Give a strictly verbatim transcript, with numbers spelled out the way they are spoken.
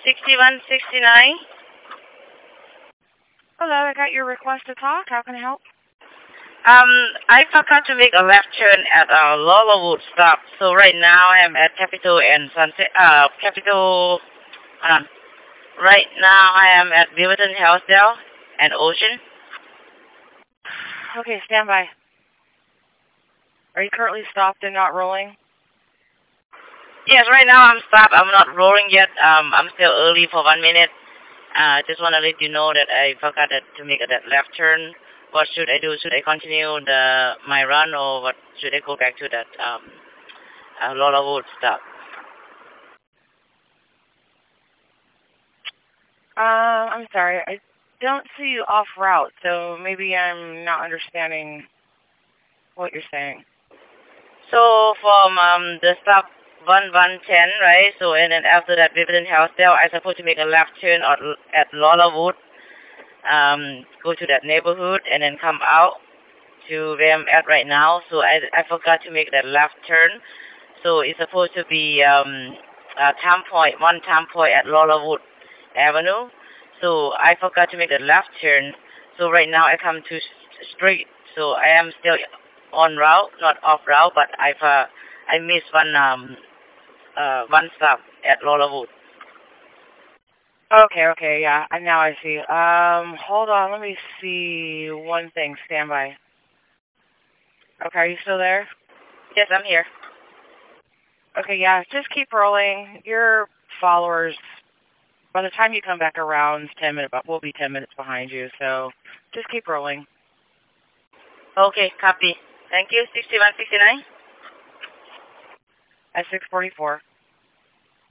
sixty-one sixty-nine. Hello, I got your request to talk. How can I help? Um, I forgot to make a left turn at uh, Lawlerwood stop. So right now I am at Capitol and Sunset. Uh, Capitol. Uh, right now I am at Beaverton, Hillsdale, and Ocean. Okay, stand by. Are you currently stopped and not rolling? Yes, right now I'm stopped. I'm not rolling yet. Um, I'm still early for one minute. I uh, just want to let you know that I forgot that to make that left turn. What should I do? Should I continue the my run, or what should I go back to that um, uh, Lawlerwood stop? Um, I'm sorry. I don't see you off route, so maybe I'm not understanding what you're saying. So from um, the stop one one ten, right? So and then after that, Beaverton Hillsdale, I'm supposed to make a left turn at, at Lawlerwood, um, go to that neighborhood, and then come out to where I'm at right now. So I, I forgot to make that left turn. So it's supposed to be um, a time point, one time point at Lawlerwood Avenue. So I forgot to make the left turn. So right now I come to straight. So I am still on route, not off route, but I've uh, I missed one um uh one stop at Lawlerwood. Okay, okay, yeah. Now I see. Um, hold on. Let me see one thing. Stand by. Okay, are you still there? Yes, I'm here. Okay, yeah. Just keep rolling. Your followers, by the time you come back around, ten minutes. We'll be ten minutes behind you. So just keep rolling. Okay, copy. Thank you. Sixty-one sixty-nine. At six forty-four.